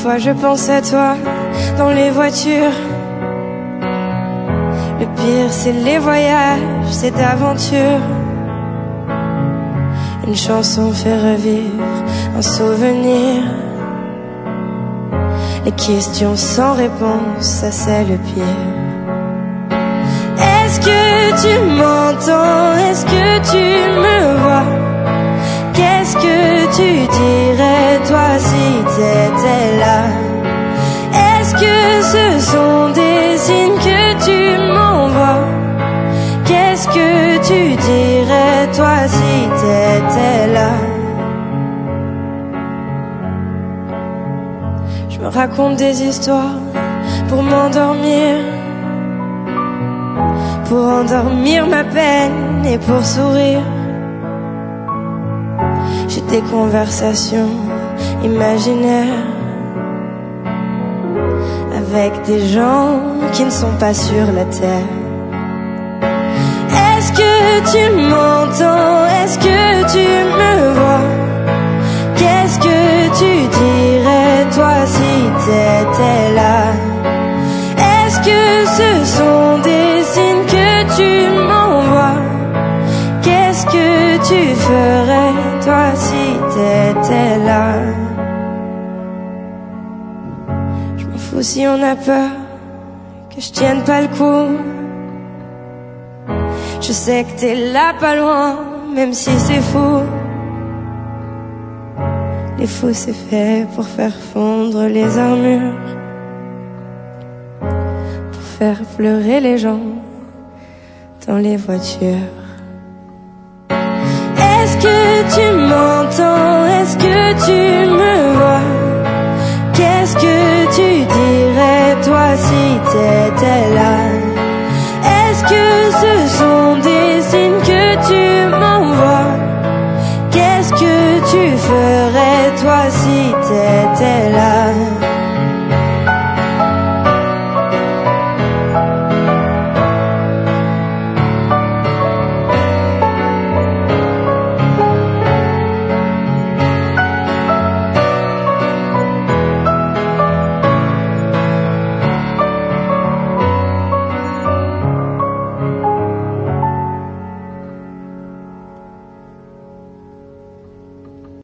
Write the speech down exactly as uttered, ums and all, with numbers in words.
Parfois je pense à toi dans les voitures. Le pire c'est les voyages, cette aventure. Une chanson fait revivre un souvenir. Les questions sans réponse, ça c'est le pire. Est-ce que tu m'entends? Est-ce que tu me vois? Qu'est-ce que tu dirais toi si t'étais là? Est-ce que ce sont des signes que tu m'envoies? Qu'est-ce que tu dirais toi si t'étais là? Je me raconte des histoires pour m'endormir, pour endormir ma peine et pour sourire. J'ai des conversations imaginaires avec des gens qui ne sont pas sur la terre. Est-ce que tu m'entends? Est-ce que tu me vois? Qu'est-ce que tu dirais toi si t'étais là? Est-ce que ce sont des signes que tu m'envoies? Qu'est-ce que tu ferais toi si t'étais là? Je m'en fous si on a peur que je tienne pas le coup. Je sais que t'es là pas loin, même si c'est fou. Les fous c'est fait pour faire fondre les armures, pour faire pleurer les gens dans les voitures. Est-ce que tu m'entends? Est-ce que tu me vois? Qu'est-ce que tu dirais toi si t'étais là? Est-ce que ce sont des signes que tu m'envoies? Qu'est-ce que tu ferais toi si t'étais